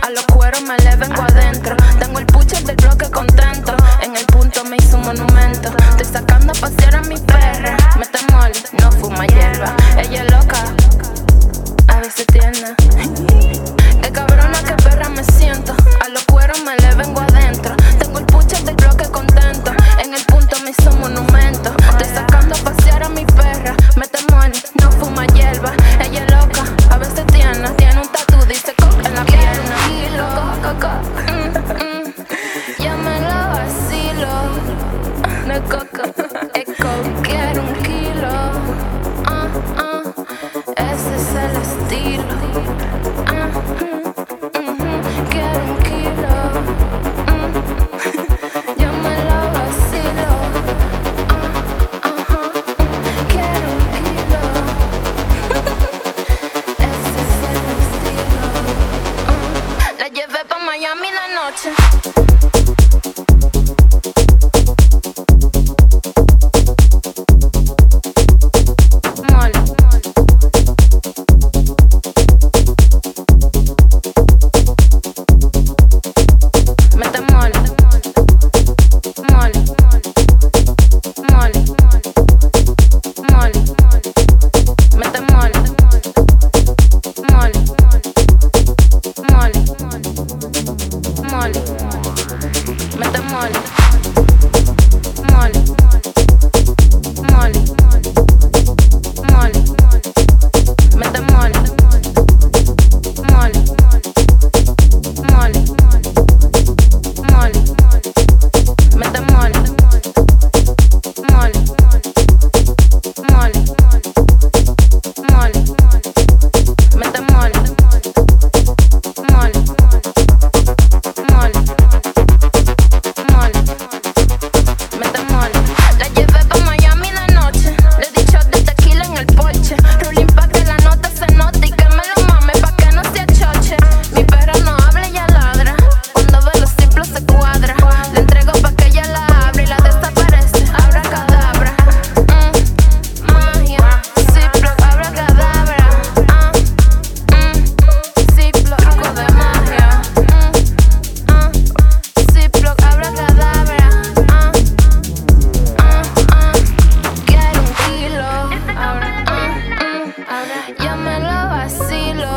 A los cueros me le vengo adentro. Tengo el pucher del bloque contento. En el punto me hizo un monumento. Estoy sacando a pasear a mi perra. Mete mole, no fuma hierba. Ella es loca, a veces tierna. Qué cabrona, qué perra me siento. A los cueros me le vengo adentro. Tengo el pucher del bloque contento. En el punto me hizo un monumento. Estoy sacando a pasear a mi perra. Mete mole, no fuma hierba. Ella es loca, a veces tierna. Tiene un tatu, dice coca en la pierna. Kilo, coca, ya me lo vacilo. No es coca, es coca. Quiero un kilo. Ese es el estilo. Quiero un kilo. Yo me lo vacilo. Quiero un kilo. Ese es el estilo. La llevé pa' Miami la noche. Ya me lo vacilo.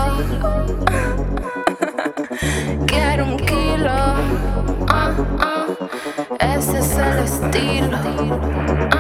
Quiero un kilo. Ese es el estilo.